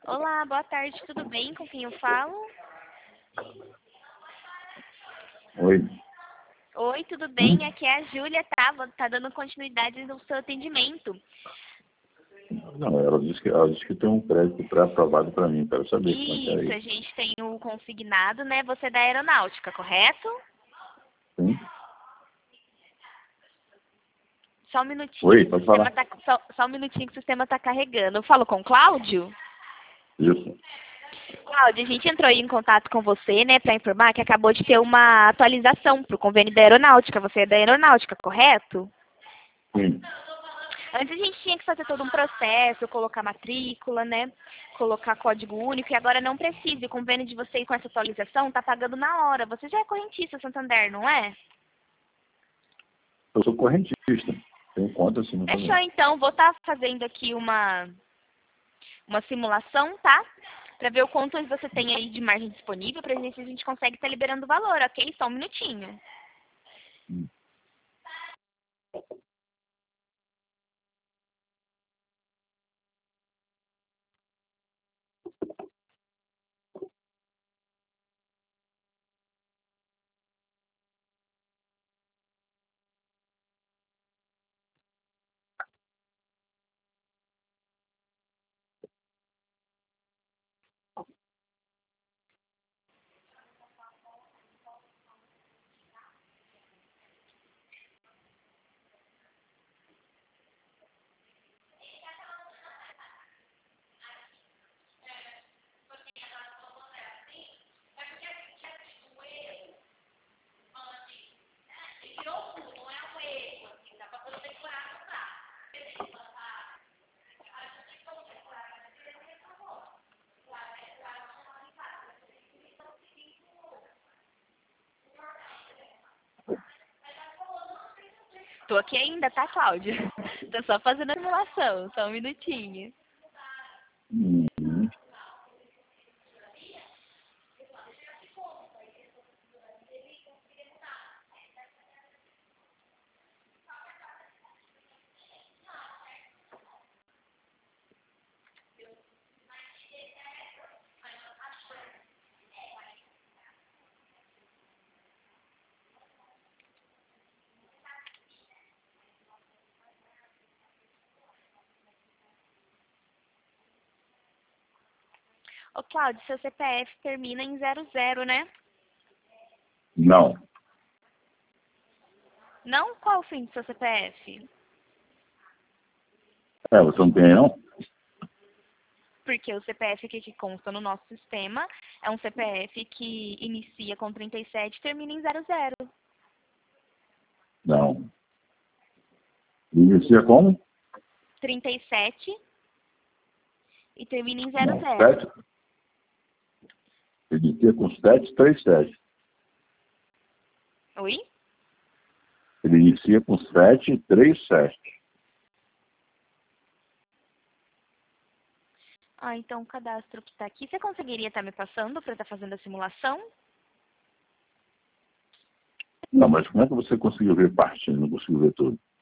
Olá, boa tarde, tudo bem? Com quem eu falo? Oi. Oi, tudo bem? Aqui é a Júlia, tá dando continuidade no seu atendimento. Não, ela disse que tem um crédito pré-aprovado para mim. Quero saber como é que é Isso, a aí. gente tem o consignado, né? Você é da aeronáutica, correto? Sim? Só um minutinho Oi, que o pode sistema falar. tá, só um minutinho que o sistema tá carregando. Eu falo com o Cláudio? Isso. Cláudio, a gente entrou aí em contato com você, né, para informar que acabou de ter uma atualização para o convênio da aeronáutica. Você é da aeronáutica, correto? Sim. Antes a gente tinha que fazer todo um processo, colocar matrícula, né? Colocar código único e agora não precisa. E o convênio de vocês com essa atualização tá pagando na hora. Você já é correntista Santander, não é? Eu sou correntista. Tenho conta assim no Fechou Santander. então, vou estar fazendo aqui uma simulação, tá? Pra ver o quanto você tem aí de margem disponível, pra ver se a gente consegue estar liberando o valor, ok? Só um minutinho. Hum. Tô aqui ainda, tá, Cláudia? Tô só fazendo a simulação, só um minutinho. Hum. Ô, Cláudio, seu CPF termina em 00, né? Não. Não? Qual o fim do seu CPF? Você não tem aí, não? Porque o CPF que consta no nosso sistema é um CPF que inicia com 37 e termina em 00. Não. Inicia como? 37 e termina em Não. 00. 7. Inicia com 737. Oi? Ele inicia com 737. Ah, então o cadastro que está aqui, você conseguiria estar me passando para estar fazendo a simulação? Não, mas como é que você conseguiu ver parte? Não conseguiu ver tudo.